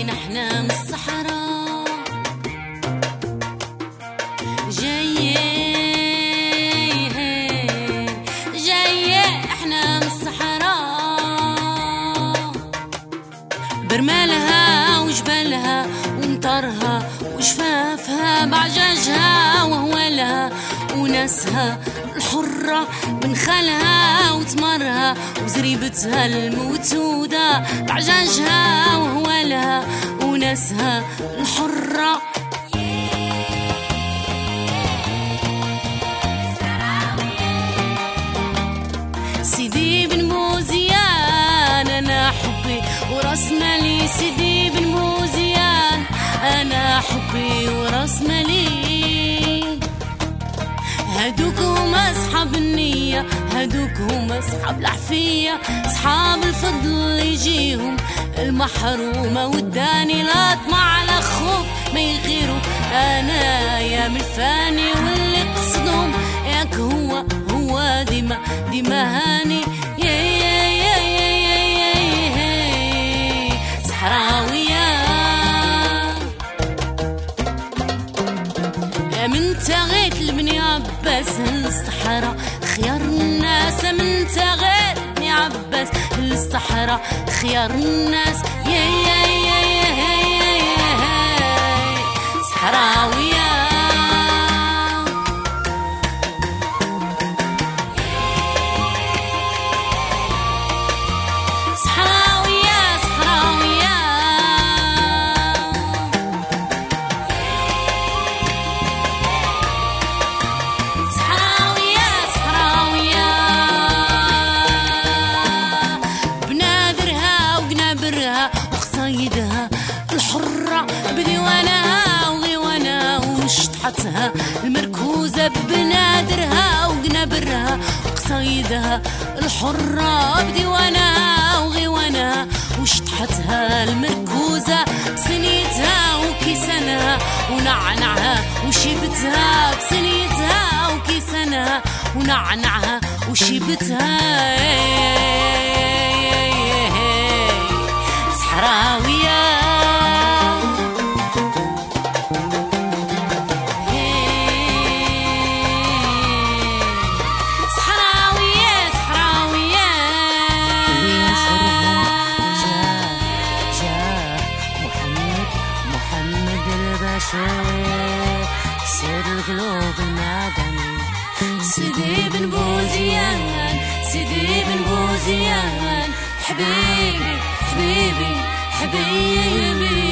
جايين احنا من الصحراء، جايين احنا من الصحراء، برمالها وجبالها ومطرها وشفافها بعجاجها وهوالها وناسها الحرة من خالها وتمرها وزريبتها الموتودة بعجاجها وهوالها وناسها الحرة. سيدي بن بوزيان أنا حبي وراس مالي، سيدي بن بوزيان أنا حبي وراس مالي. هادوك هما أصحاب النية، هادوك هما أصحاب العفية، أصحاب الفضل يجيهم المحرومة والداني لا طمع على خوف ما يغيروا. أنا يا من الفاني واللي قصدهم ياك هو ديما هاني صحراوية. يا من تغيت لبني عباس للصحراء خيار الناس، من تغيت لبني عباس للصحراء خيار الناس صحراوية. وقصايدها الحرة بديوانها وغيوانها وشطحتها المركوزة بنادرها وقنابرها. وقصايدها الحرة بديوانها وغيوانها وشطحتها المركوزة بسنيتها وكيسانها ونعنعها وشيبتها، بسنيتها وكيسانها ونعنعها وشيبتها صحراوية. صحراوية صحراوية جاء محمد البشير سر القلوب المدني. سيدي بن بوزيان، سيدي بن بوزيان حبيبي حبيبي حبيبي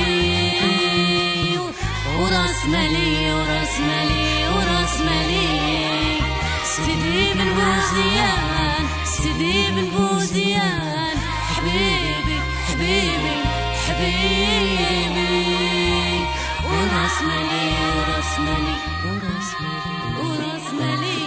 وراس مالي وراس مالي وراس مالي. سيدي بن بوزيان، سيدي بن بوزيان حبيبي حبيبي حبيبي وراس مالي وراس مالي وراس مالي وراس مالي.